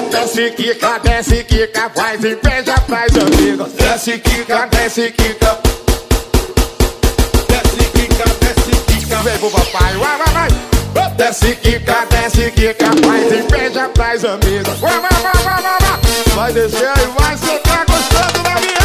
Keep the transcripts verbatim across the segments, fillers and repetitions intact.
Desce, quica, desce, quica, faz inveja pras amigas. Desce, quica, desce, quica. Desce, quica, desce, quica. Vem pro papai, vai, vai, vai. Desce, quica, desce, quica, faz inveja pras amigas. Vai, vai, vai, vai, vai, vai. Vai descer e vai, cê tá gostando da minha.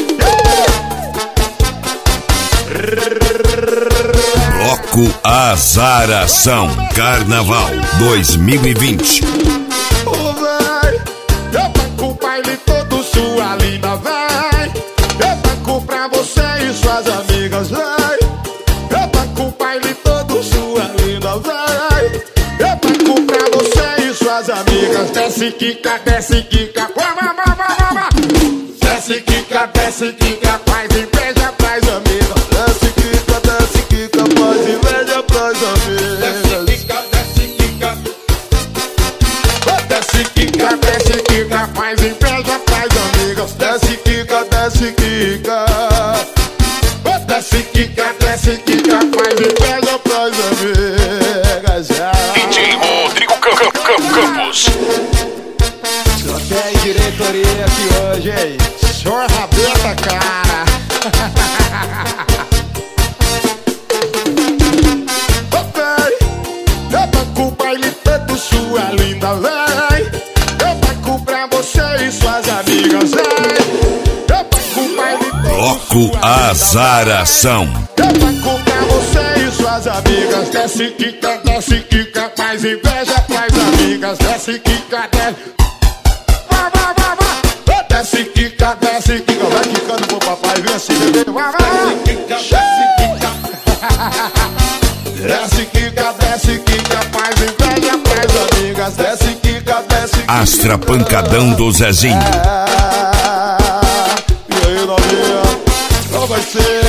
Bloco Azaração Carnaval dois mil e vinte. Ô, véi, eu banco o baile todo, sua linda, véi. Eu banco pra você e suas amigas, véi. Eu banco o baile todo, sua linda, véi. Eu banco pra você e suas amigas. Desce, quica, desce, quica. Vai, vai, vai, vai, vai. Desce, quica, desce, quica, faz inveja pras amigas. Desce, quica, desce, quica, faz inveja pras amigas. Desce, quica, desce, quica. Desce, quica, desce, quica, faz inveja pras amigas. Desce, quica, desce, quica. Desce, quica, desce, quica, faz inveja pras amigas. D J Rodrigo Campos. Só tem diretoria aqui hoje, hein? Senhor Rabeta, cara. Ô, véi, eu banco o baile todo, sua linda, véi. Eu banco pra você e suas amigas, véi. Eu banco o baile todo, Bloco Azaração. eu banco pra você e suas amigas. Desce, quica, desce, quica, faz inveja pras amigas. Desce, quica, desce. Vai, vai, vai, vai. Desce, quica, desce, quica. Vai quicando pro papai, vem assim, bebê. Vai, vai, vai. Desce, quica, desce, quica, faz inveja pras amigas. Desce, quica, desce, quica. Astra Pancadão do Zezinho. E aí, novinha? Não vai ser.